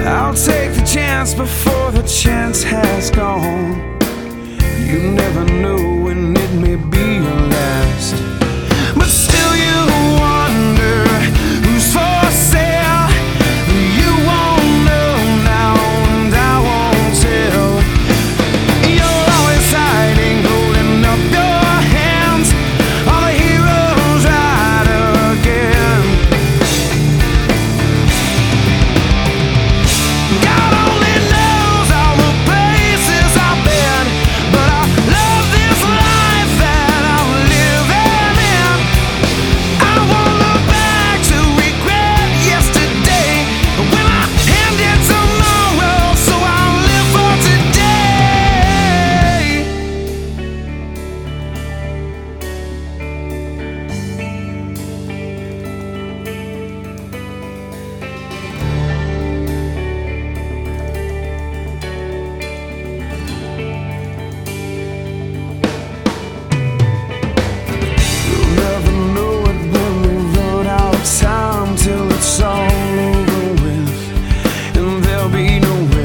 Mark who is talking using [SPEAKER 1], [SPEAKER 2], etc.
[SPEAKER 1] I'll take the chance before the chance has gone. You never know when it may be your last. But still you wonder who's for sale. You won't know now and I won't tell. You're always hiding, holding up your hands. All the heroes ride again. God only knows all the places I've been, but I love this life that I'm living in. I won't look back to regret yesterday when I ended tomorrow, so I'll live for today. You'll never know it when we run out of time, till it's all over with, and there'll be no